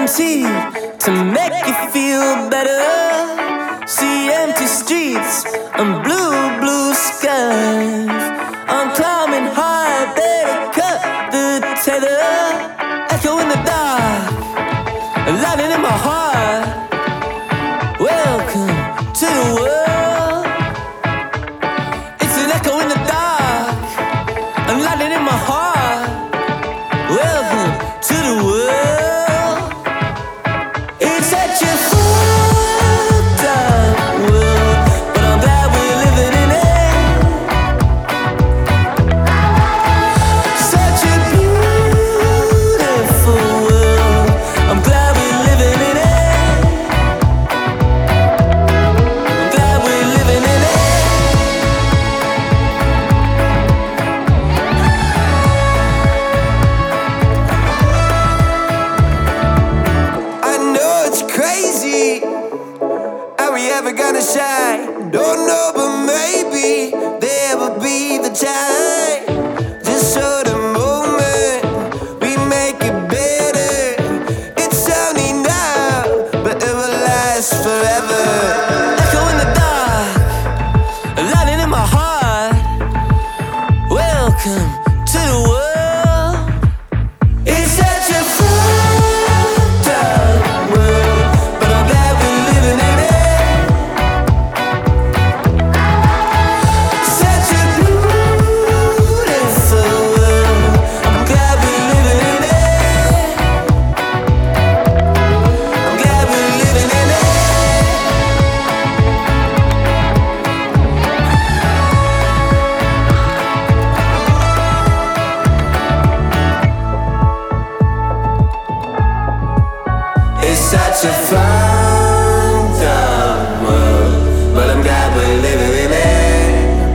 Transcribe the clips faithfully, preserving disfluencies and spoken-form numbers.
guaranteed to make you feel better. See empty streets and blue, blue skies. I'm climbing high, better cut the tether. Echo in the dark, lightning in my heart. Welcome to the world. It's an echo in the dark, and lightning in my heart. Welcome to the world. It's such a fucked up world, but I'm glad we're living in it. Such a beautiful world. I'm glad we're living in it. I'm glad we're living in it. I know it's crazy. Are we ever gonna shine? Don't know, but maybe there will be the time. Just show the moment, we make it better. It's only now, but it will last forever. Echo in the dark, lightning in my heart. Welcome to the world. It's such a fucked up world, but I'm glad we're living in it. Such a beautiful world. I'm glad we're living in it. I'm glad we're living in it. It's such a fucked up world, but I'm glad we're living in it.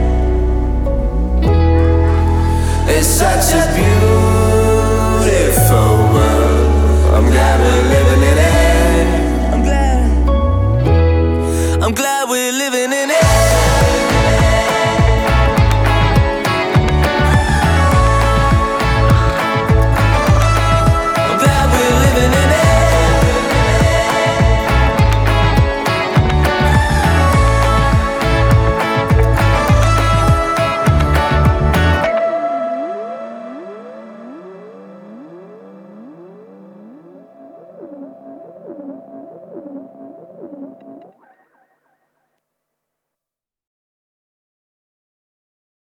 It's such a beautiful world. I'm glad we're living in it. I'm glad. I'm glad we're living in it.